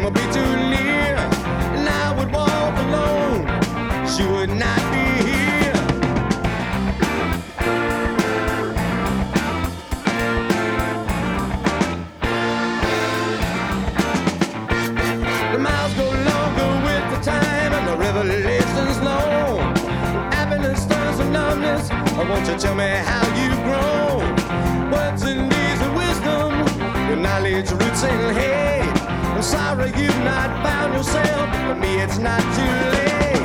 time will be too near, and I would walk alone. She would not be here. The miles go longer with the time, and the revelation's long. Happiness turns to numbness. Won't you tell me how you've grown? Words and deeds of wisdom, your knowledge, roots and hate. I'm sorry you've not found yourself. For me, it's not too late.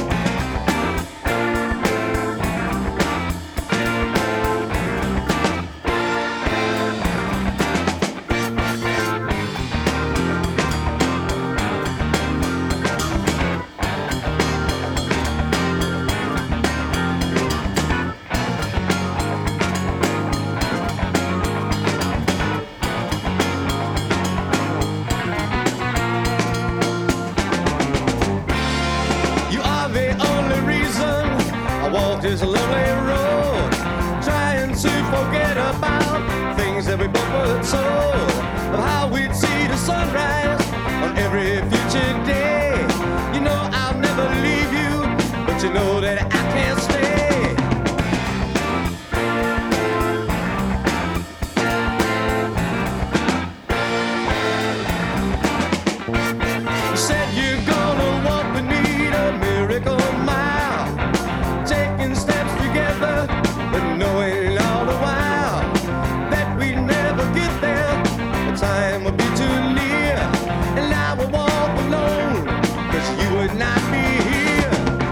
I walked this lonely road, trying to forget about things that we both were told, of how we'd see the sunrise on every future day. You know I'll never leave you, but you know that I can't stay. You said you're gonna walk with me to Miracle Mile, taking steps together, but knowing all the while that we'd never get there. The time would be too near, and I would walk alone, 'cause you would not be here.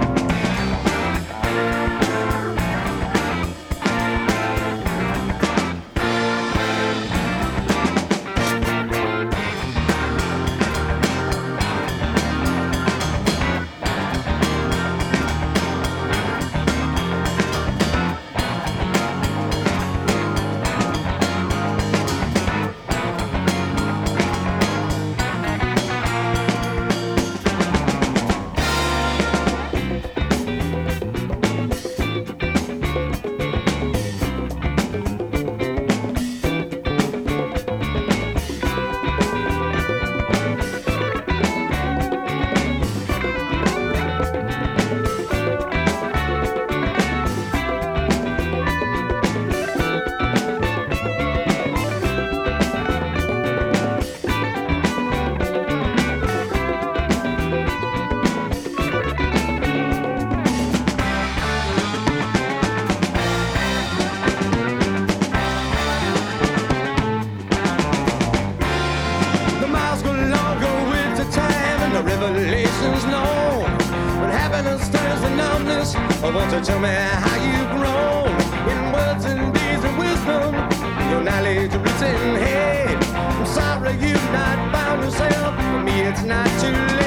Revelations known, when happiness turns to numbness. Won't you tell me how you've grown in words and deeds and wisdom, your knowledge, roots and hate? I'm sorry you've not found yourself. For me, it's not too late.